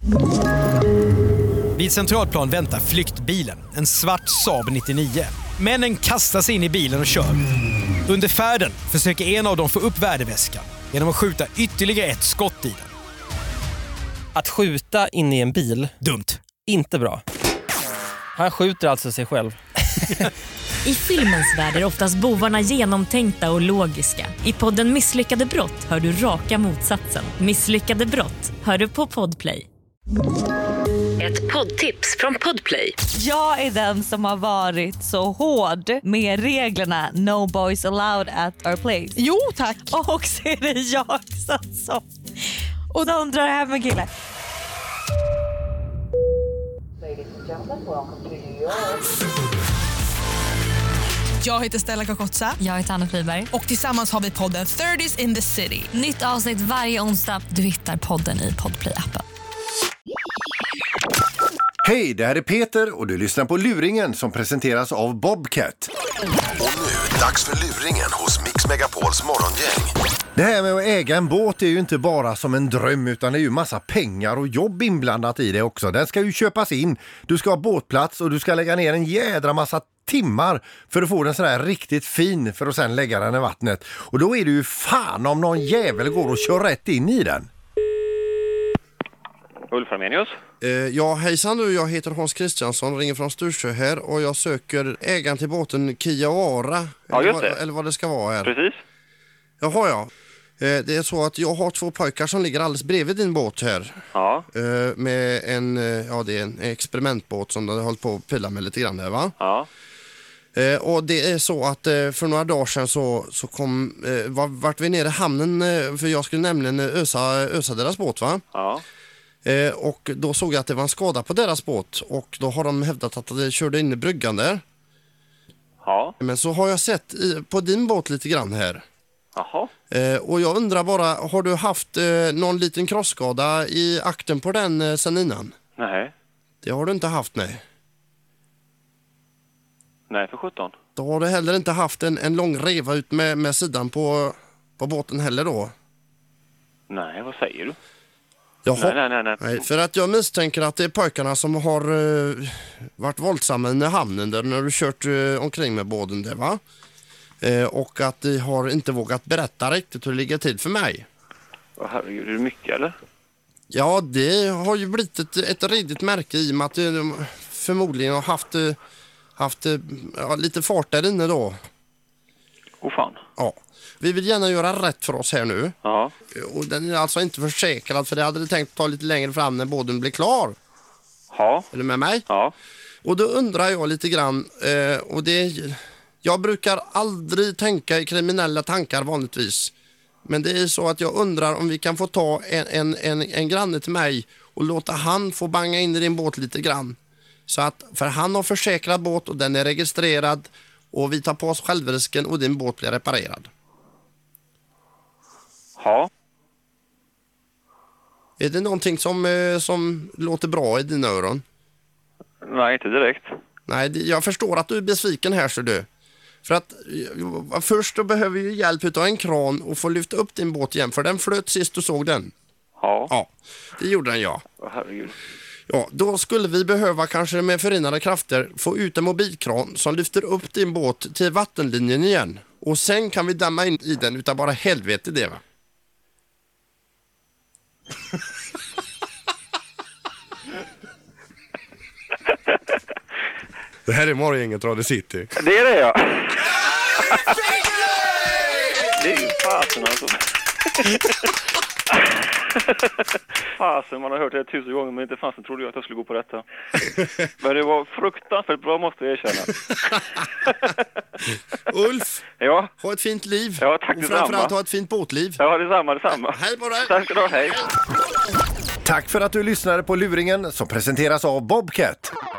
Vid Centralplan väntar flyktbilen, en svart Saab 99. Männen kastar sig in i bilen och kör. Under färden försöker en av dem få upp värdeväskan genom att skjuta ytterligare ett skott i den. Att skjuta in i en bil, dumt. Inte bra. Han skjuter alltså sig själv. I filmens värld är oftast bovarna genomtänkta och logiska. I podden Misslyckade brott hör du raka motsatsen. Misslyckade brott hör du på Podplay. Ett poddtips från Podplay. Jag är den som har varit så hård med reglerna No boys allowed at our place. Jo, tack. Och så är det jag som och de drar hem en kille. Jag heter Stella Kakotsa. Jag heter Anna Friberg. Och tillsammans har vi podden 30s in the City. Nytt avsnitt varje onsdag. Du hittar podden i Podplay-appen. Hej, det här är Peter och du lyssnar på Luringen som presenteras av Bobcat. Och nu, dags för Luringen hos Mix Megapols morgongäng. Det här med att äga en båt är ju inte bara som en dröm utan det är ju massa pengar och jobb inblandat i det också. Den ska ju köpas in, du ska ha båtplats och du ska lägga ner en jädra massa timmar för att få den sådär riktigt fin för att sen lägga den i vattnet. Och då är det ju fan om någon jävel går och kör rätt in i den. Ulf Armenius. Ja, hejsan du. Jag heter Hans Kristiansson, ringer från Stursö här och jag söker ägaren till båten Kiawara. Ja, just det. Eller vad det ska vara här. Precis. Jaha, ja. Det är så att jag har 2 pojkar som ligger alldeles bredvid din båt här. Ja. Med en, ja det är en experimentbåt som de har hållit på att pilla med lite grann där, va? Ja. Och det är så att för några dagar sedan så vart vi nere i hamnen för jag skulle nämligen ösa deras båt, va? Ja. Och då såg jag att det var en skada på deras båt och då har de hävdat att det körde in i bryggan där. Ja. Men så har jag sett på din båt lite grann här. Jaha. Och jag undrar bara, har du haft någon liten krossskada i akten på den sen innan? Nej. Det har du inte haft, nej. Nej, för 17. Då har du heller inte haft en lång reva ut med sidan på båten heller då? Nej, vad säger du? Jaha. Nej. För att jag misstänker att det är pojkarna som har varit våldsamma i hamnen där när du kört omkring med båten där, va? Och att de har inte vågat berätta riktigt hur det ligger till för mig. Herregud, är det mycket eller? Ja, det har ju blivit ett redigt märke i och med att de förmodligen har haft lite fart där inne då. Fan. Ja. Vi vill gärna göra rätt för oss här nu. Ja. Och den är alltså inte försäkrad för det hade tänkt ta lite längre fram när båten blir klar. Ja. Är du med mig? Ja. Och då undrar jag lite grann, och jag brukar aldrig tänka i kriminella tankar vanligtvis. Men det är så att jag undrar om vi kan få ta en granne till mig och låta han få banga in i din båt lite grann. Så att, för han har försäkrad båt och den är registrerad och vi tar på oss självrisken och din båt blir reparerad. Ja. Är det någonting som låter bra i dina öron? Nej, inte direkt. Nej, jag förstår att du är besviken här, så du. För att först då behöver vi hjälp av en kran och få lyfta upp din båt igen. För den flöt sist du såg den. Ja. Ja, det gjorde den, ja. Herregud. Ja, då skulle vi behöva kanske med förenade krafter få ut en mobilkran som lyfter upp din båt till vattenlinjen igen. Och sen kan vi damma in i den utan bara helvete det, va? Det här är morgongänget Radio City. Det är det, ja. Det är ju fasen alltså. Fasen, man har hört det 1000 gånger men inte fasen trodde jag att jag skulle gå på detta. Men det var fruktansvärt bra, måste jag erkänna. Ulf, ja. Ha ett fint liv. Ja, tack och detsamma. framförallt ha ett fint båtliv. Ja, detsamma. Hej på dig. Tack ska du ha, hej. Tack för att du lyssnade på Luringen som presenteras av Bobcat.